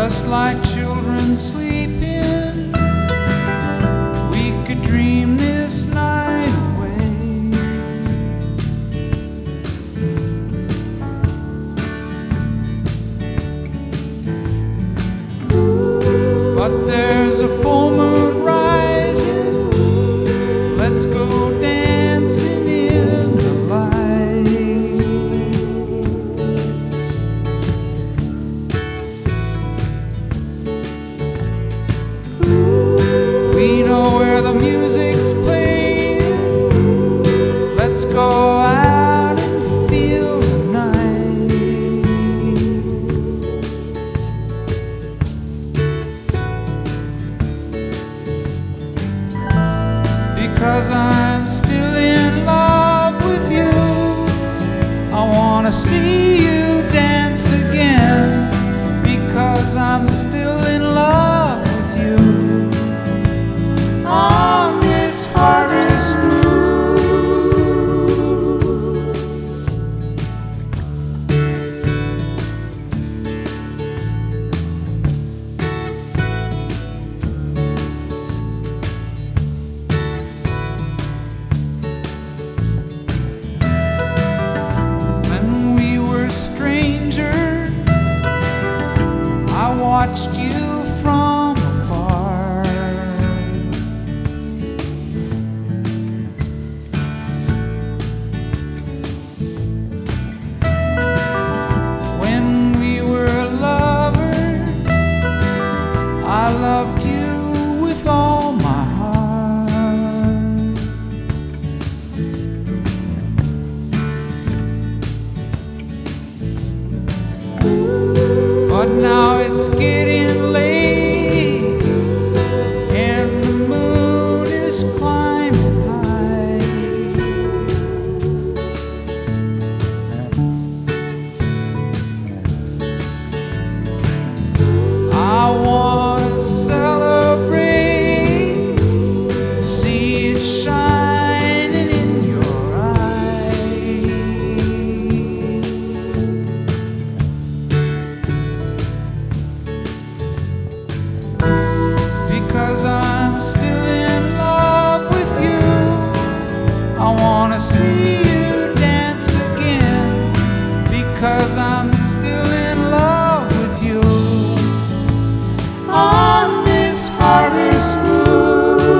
just like children sleeping, we could dream this night away. But there's a full moon rising, let's go dancing in the light. We know where the music's playing, let's go out and feel the night. Because I'm still in love with you, I wanna see you dance again. Because I'm still in love with you, on this harvest moon. When we were strangers, I watched you from afar. When we were lovers, I loved you with all my heart. But now it's getting late, and the moon is climbing high. I wanna celebrate, see it shining in your eyes. Because I'm still in love with you, I wanna see you dance again. Because I'm still in love with you, on this harvest moon.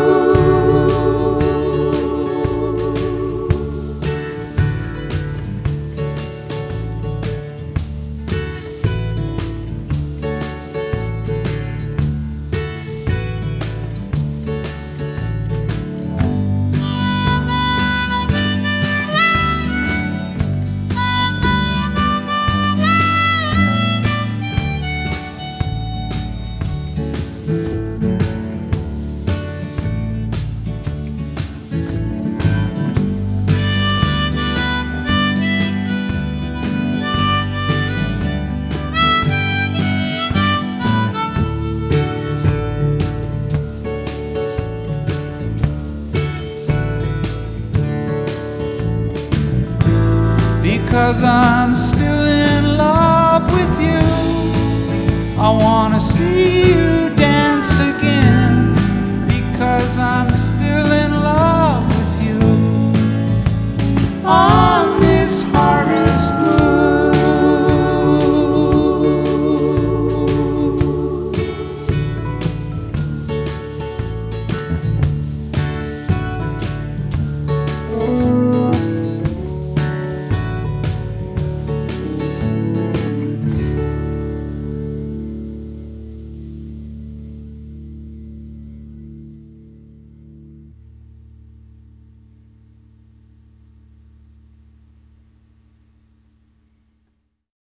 Because I'm still in love with you, I wanna see you